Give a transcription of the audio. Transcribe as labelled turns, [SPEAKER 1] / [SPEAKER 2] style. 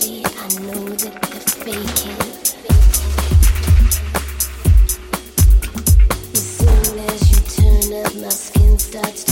[SPEAKER 1] reality. I know that they're faking. As soon as you turn up, my skin starts to